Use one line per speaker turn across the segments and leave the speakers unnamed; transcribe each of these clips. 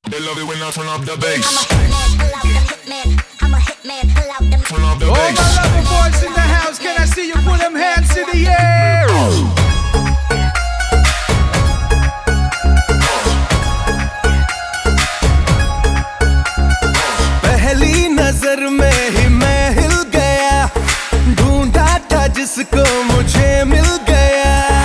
They love it when I turn up the bass. Turn up the
All
bass.
my lover boys in the house, can I see you put them hands in the air?
पहली नजर में ही मैं हिल गया, ढूंढा था जिसको मुझे मिल गया।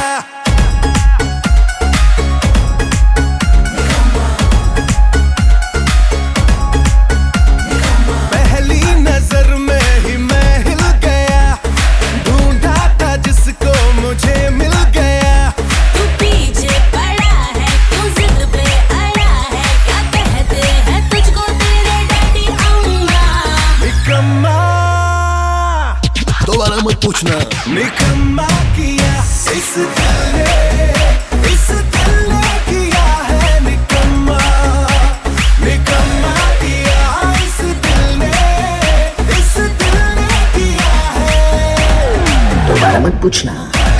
पहली नजर में ही मैं हिल गया, ढूंढा था जिसको मुझे मिल गया।
तू पीछे पड़ा है, तू जिद पे अड़ा है, क्या कहते हैं तुझको तेरे डैडी अम्मा।
निकम्मा,
दोबारा मत पूछना।
निकम्मा किया इस दिल ने किया है निकम्मा, निकम्मा किया इस दिल ने किया है।
दोबारा मत पूछना।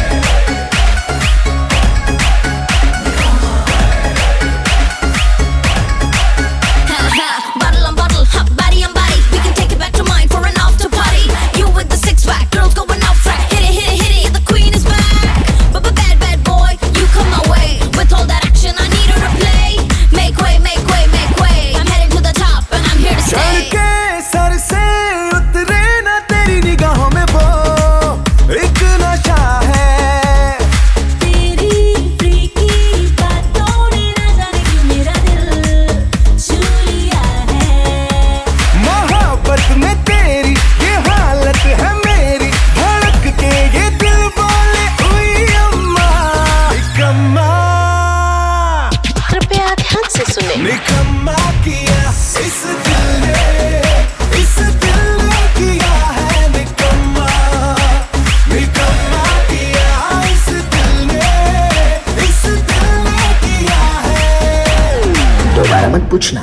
Bottle on bottle, hot body on body, we can take it back to mine for an after party. You with the six pack, girls going out frat. Hit it, the queen is back. But bad boy, you come my way. With all that action, I need her to play. Make way, make way, make way. I'm heading to the top, and I'm here to
चढ़
stay.
के सर से उतरे ना तेरी निगाहों में वो एक नशा है।
तेरी फ्रीकी बातों ने ना जाने क्यों मेरा दिल छू लिया है।
मोहब्बत में तेरी ये हालत है मेरी, धड़क के ये दिल बोले उई अम्मा। निकम्मा,
कृपया ध्यान से सुने।
निकम्मा किया इस दिल ने किया है निकम्मा, निकम्मा किया इस दिल ने किया है।
दोबारा मत पूछना।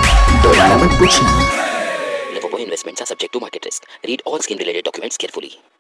दोबारा मत पूछना।
Liverpool investments are subject to market risk. Read all scheme related documents carefully.